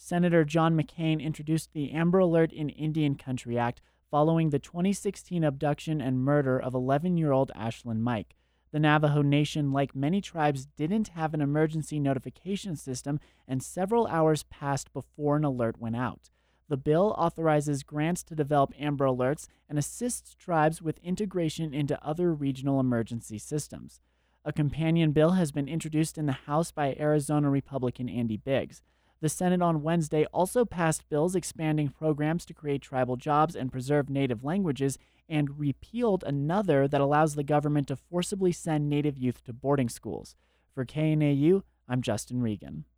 Senator John McCain introduced the Amber Alert in Indian Country Act following the 2016 abduction and murder of 11-year-old Ashlyn Mike. The Navajo Nation, like many tribes, didn't have an emergency notification system, and several hours passed before an alert went out. The bill authorizes grants to develop Amber Alerts and assists tribes with integration into other regional emergency systems. A companion bill has been introduced in the House by Arizona Republican Andy Biggs. The Senate on Wednesday also passed bills expanding programs to create tribal jobs and preserve native languages, and repealed another that allows the government to forcibly send Native youth to boarding schools. For KNAU, I'm Justin Regan.